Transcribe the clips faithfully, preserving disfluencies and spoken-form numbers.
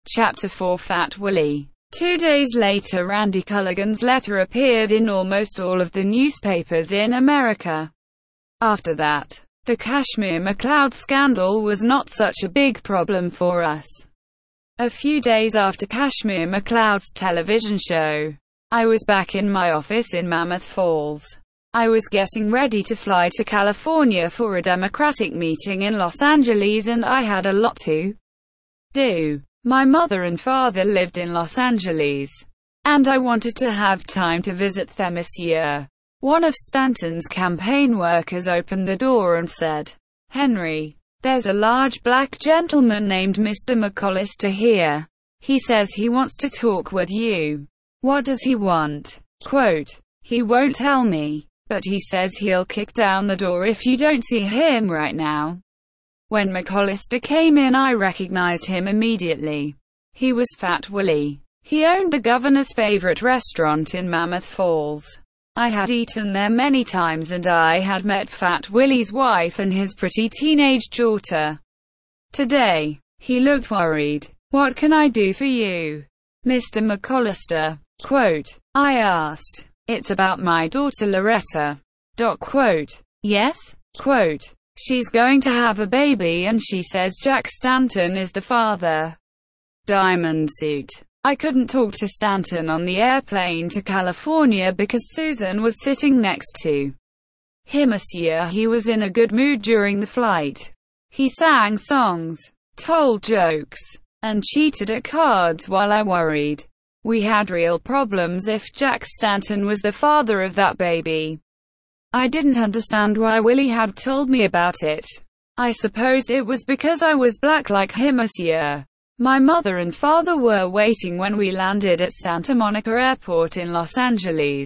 Chapter four Fat Willie. Two days later, Randy Culligan's letter appeared in almost all of the newspapers in America. After that, the Kashmir McCloud scandal was not such a big problem for us. A few days after Kashmir McCloud's television show, I was back in my office in Mammoth Falls. I was getting ready to fly to California for a Democratic meeting in Los Angeles, and I had a lot to do. My mother and father lived in Los Angeles, and I wanted to have time to visit them this year. One of Stanton's campaign workers opened the door and said, "Henry, there's a large black gentleman named Mister McCollister here. He says he wants to talk with you." "What does he want?" Quote, "He won't tell me, but he says he'll kick down the door if you don't see him right now." When McCollister came in, I recognized him immediately. He was Fat Willie. He owned the governor's favorite restaurant in Mammoth Falls. I had eaten there many times, and I had met Fat Willie's wife and his pretty teenage daughter. Today, he looked worried. "What can I do for you, Mister McCollister?" Quote, I asked. "It's about my daughter Loretta." Doc quote, "Yes?" Quote, "She's going to have a baby and she says Jack Stanton is the father." Diamond suit. I couldn't talk to Stanton on the airplane to California because Susan was sitting next to him this year. He was in a good mood during the flight. He sang songs, told jokes, and cheated at cards while I worried we had real problems if Jack Stanton was the father of that baby. I didn't understand why Willie had told me about it. I supposed it was because I was black like him this year. My mother and father were waiting when we landed at Santa Monica Airport in Los Angeles.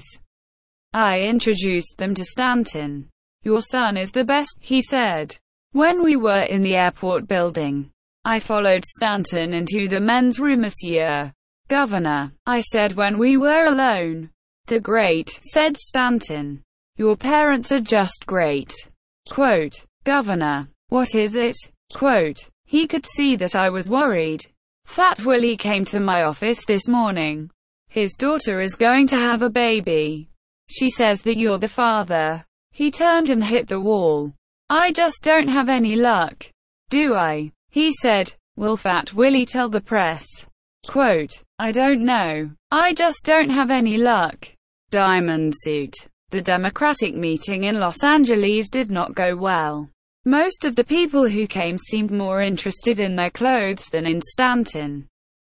I introduced them to Stanton. "Your son is the best," he said. When we were in the airport building, I followed Stanton into the men's room this year. "Governor," I said when we were alone. "The great," said Stanton. "Your parents are just great." Quote, "Governor, what is it?" Quote, he could see that I was worried. "Fat Willie came to my office this morning. His daughter is going to have a baby. She says that you're the father." He turned and hit the wall. "I just don't have any luck, do I?" He said. "Will Fat Willie tell the press?" Quote, "I don't know. I just don't have any luck." Diamond suit. The Democratic meeting in Los Angeles did not go well. Most of the people who came seemed more interested in their clothes than in Stanton.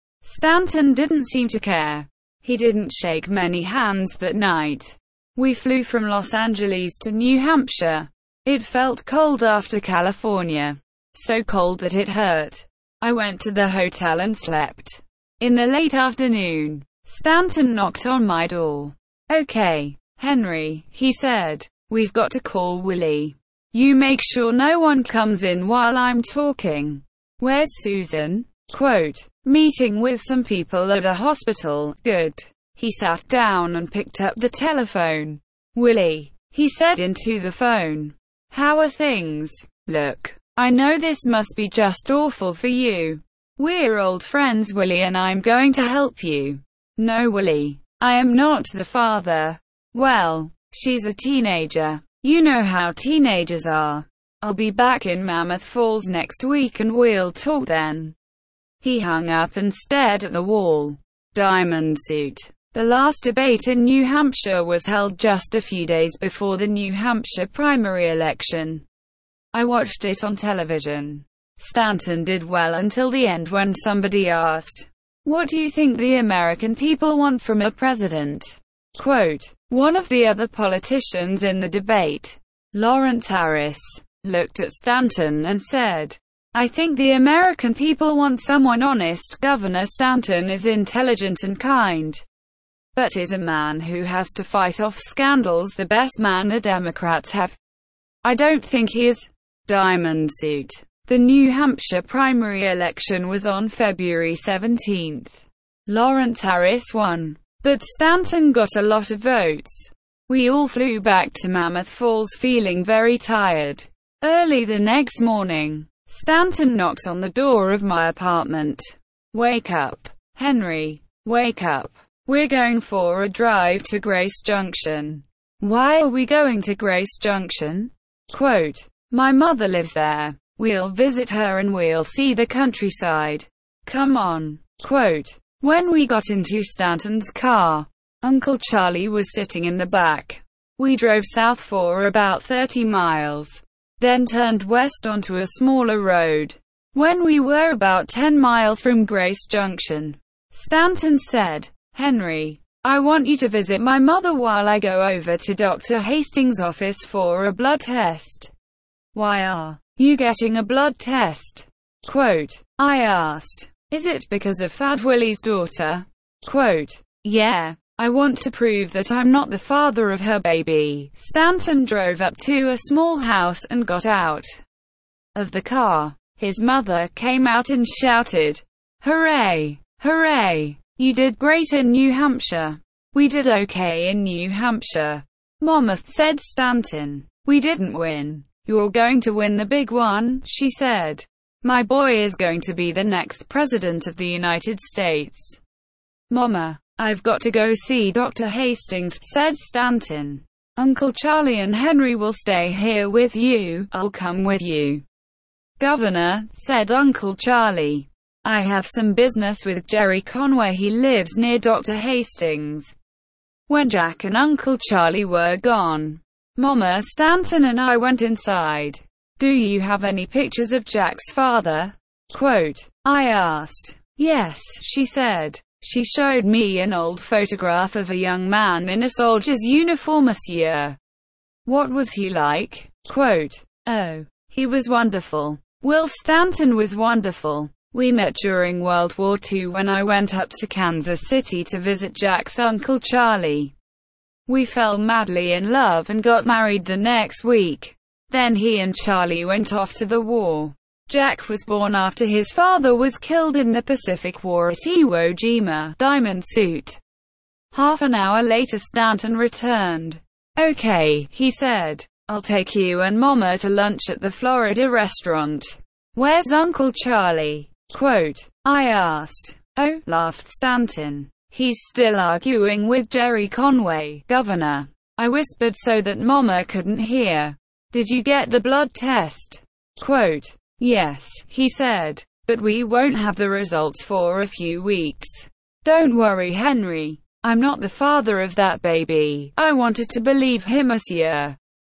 Stanton didn't seem to care. He didn't shake many hands that night. We flew from Los Angeles to New Hampshire. It felt cold after California. So cold that it hurt. I went to the hotel and slept. In the late afternoon, Stanton knocked on my door. "Okay, Henry," he said. "We've got to call Willie. You make sure no one comes in while I'm talking." "Where's Susan?" Quote, "Meeting with some people at a hospital." Good. He sat down and picked up the telephone. "Willie," he said into the phone. "How are things? Look, I know this must be just awful for you. We're old friends, Willie, and I'm going to help you." "No, Willie, I am not the father." "Well, she's a teenager. You know how teenagers are. I'll be back in Mammoth Falls next week and we'll talk then." He hung up and stared at the wall. Diamond suit. The last debate in New Hampshire was held just a few days before the New Hampshire primary election. I watched it on television. Stanton did well until the end when somebody asked, "What do you think the American people want from a president?" Quote, one of the other politicians in the debate, Lawrence Harris, looked at Stanton and said, "I think the American people want someone honest." Governor Stanton is intelligent and kind, but is a man who has to fight off scandals, the best man the Democrats have. I don't think he is. Diamond suit. The New Hampshire primary election was on February seventeenth. Lawrence Harris won, but Stanton got a lot of votes. We all flew back to Mammoth Falls feeling very tired. Early the next morning, Stanton knocked on the door of my apartment. Wake up. Henry. Wake up. We're going for a drive to Grace Junction. Why are we going to Grace Junction? Quote, my mother lives there. We'll visit her and we'll see the countryside. Come on. Quote, when we got into Stanton's car, Uncle Charlie was sitting in the back. We drove south for about thirty miles, then turned west onto a smaller road. When we were about ten miles from Grace Junction, Stanton said, Henry, I want you to visit my mother while I go over to Doctor Hastings' office for a blood test. Why are you getting a blood test? Quote, I asked, is it because of Fat Willie's daughter? Quote, yeah. I want to prove that I'm not the father of her baby. Stanton drove up to a small house and got out of the car. His mother came out and shouted, hooray! Hooray! You did great in New Hampshire. We did okay in New Hampshire. Mama, said Stanton. We didn't win. You're going to win the big one, she said. My boy is going to be the next president of the United States. Mama, I've got to go see Doctor Hastings, said Stanton. Uncle Charlie and Henry will stay here with you. I'll come with you. Governor, said Uncle Charlie. I have some business with Jerry Conway. He lives near Doctor Hastings. When Jack and Uncle Charlie were gone, Mama, Stanton and I went inside. Do you have any pictures of Jack's father? Quote, I asked. Yes, she said. She showed me an old photograph of a young man in a soldier's uniform, monsieur. What was he like? Quote, oh, he was wonderful. Will Stanton was wonderful. We met during World War Two when I went up to Kansas City to visit Jack's Uncle Charlie. We fell madly in love and got married the next week. Then he and Charlie went off to the war. Jack was born after his father was killed in the Pacific War at Iwo Jima, diamond suit. Half an hour later Stanton returned. Okay, he said. I'll take you and Mama to lunch at the Florida restaurant. Where's Uncle Charlie? Quote, I asked. Oh, laughed Stanton. He's still arguing with Jerry Conway, Governor. I whispered so that Mama couldn't hear. Did you get the blood test? Quote, yes, he said, but we won't have the results for a few weeks. Don't worry, Henry. I'm not the father of that baby. I wanted to believe him, monsieur.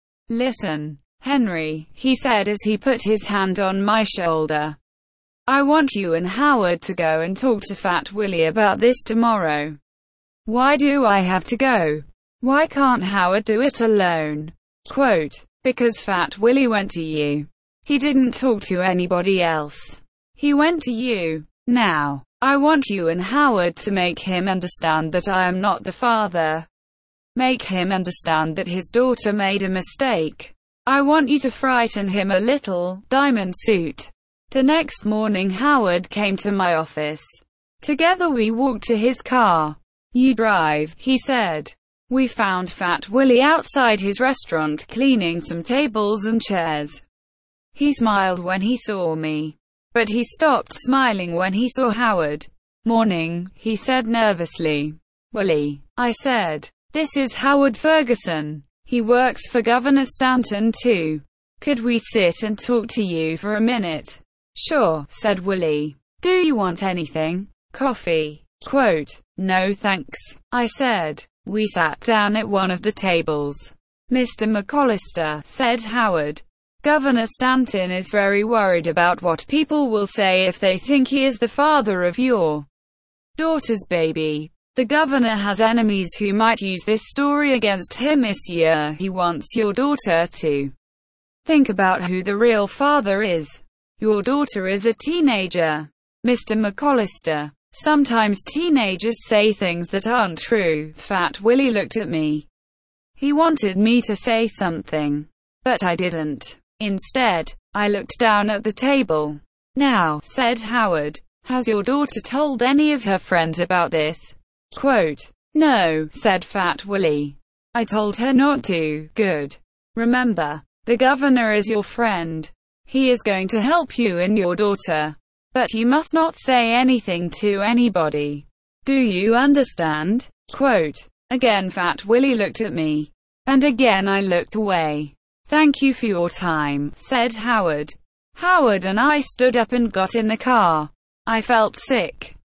Listen, Henry, he said as he put his hand on my shoulder. I want you and Howard to go and talk to Fat Willie about this tomorrow. Why do I have to go? Why can't Howard do it alone? Quote, because Fat Willie went to you. He didn't talk to anybody else. He went to you. Now, I want you and Howard to make him understand that I am not the father. Make him understand that his daughter made a mistake. I want you to frighten him a little, diamond suit. The next morning Howard came to my office. Together we walked to his car. You drive, he said. We found Fat Willie outside his restaurant cleaning some tables and chairs. He smiled when he saw me, but he stopped smiling when he saw Howard. Morning, he said nervously. Willie, I said. This is Howard Ferguson. He works for Governor Stanton too. Could we sit and talk to you for a minute? Sure, said Willie. Do you want anything? Coffee? Quote, no thanks, I said. We sat down at one of the tables. Mister McCollister, said Howard. Governor Stanton is very worried about what people will say if they think he is the father of your daughter's baby. The governor has enemies who might use this story against him this year. He wants your daughter to think about who the real father is. Your daughter is a teenager. Mister McCollister. Sometimes teenagers say things that aren't true. Fat Willie looked at me. He wanted me to say something, but I didn't. Instead, I looked down at the table. Now, said Howard, has your daughter told any of her friends about this? Quote, no, said Fat Willie. I told her not to. Good. Remember, the governor is your friend. He is going to help you and your daughter. But you must not say anything to anybody. Do you understand? Quote. Again Fat Willie looked at me. And again I looked away. Thank you for your time, said Howard. Howard and I stood up and got in the car. I felt sick.